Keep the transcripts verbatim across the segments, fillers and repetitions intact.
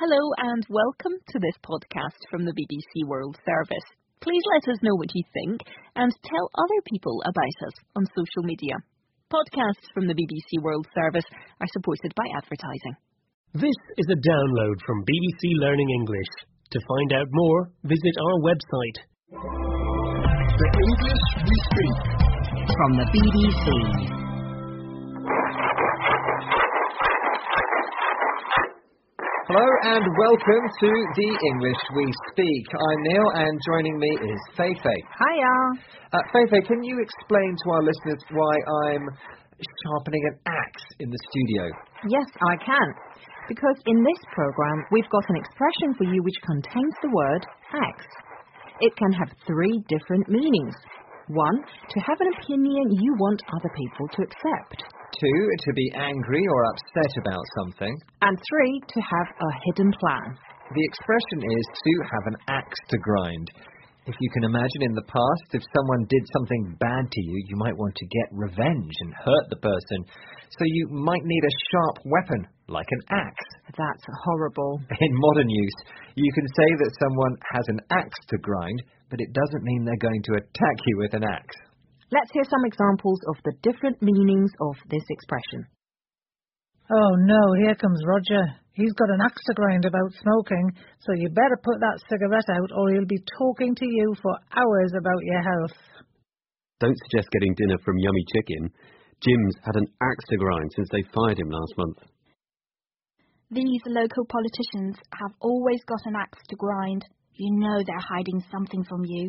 Hello and welcome to this podcast from the B B C World Service. Please let us know what you think and tell other people about us on social media. Podcasts from the B B C World Service are supported by advertising. This is a download from B B C Learning English. To find out more, visit our website. The English we speak. From the B B C. Hello and welcome to The English We Speak. I'm Neil and joining me is Feifei. Hiya. Uh, Feifei, can you explain to our listeners why I'm sharpening an axe in the studio? Yes, I can. Because in this programme, we've got an expression for you which contains the word axe. It can have three different meanings. One, to have an opinion you want other people to accept. Two, to be angry or upset about something. And three, to have a hidden plan. The expression is to have an axe to grind. If you can imagine in the past, if someone did something bad to you, you might want to get revenge and hurt the person. So you might need a sharp weapon, like an axe. That's horrible. In modern use, you can say that someone has an axe to grind, but it doesn't mean they're going to attack you with an axe. Let's hear some examples of the different meanings of this expression. Oh no, here comes Roger. He's got an axe to grind about smoking, so you better put that cigarette out or he'll be talking to you for hours about your health. Don't suggest getting dinner from Yummy Chicken. Jim's had an axe to grind since they fired him last month. These local politicians have always got an axe to grind. You know they're hiding something from you.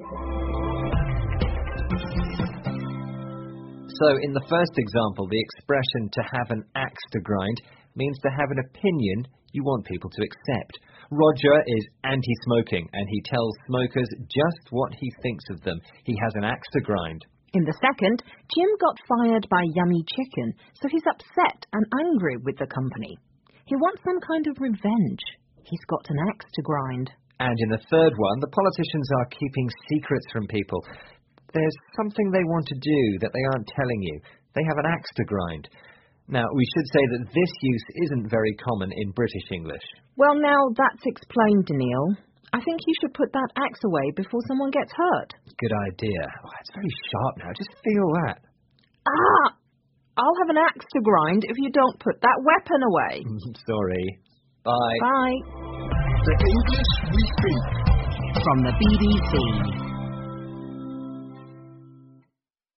So, in the first example, the expression to have an axe to grind means to have an opinion you want people to accept. Roger is anti-smoking, and he tells smokers just what he thinks of them. He has an axe to grind. In the second, Jim got fired by Yummy Chicken, so he's upset and angry with the company. He wants some kind of revenge. He's got an axe to grind. And in the third one, the politicians are keeping secrets from people. There's something they want to do that they aren't telling you. They have an axe to grind. Now, we should say that this use isn't very common in British English. Well, now that's explained, Neil. I think you should put that axe away before someone gets hurt. Good idea. Oh, it's very sharp now. Just feel that. Ah! I'll have an axe to grind if you don't put that weapon away. Sorry. Bye. Bye. The English we speak. From the B B C.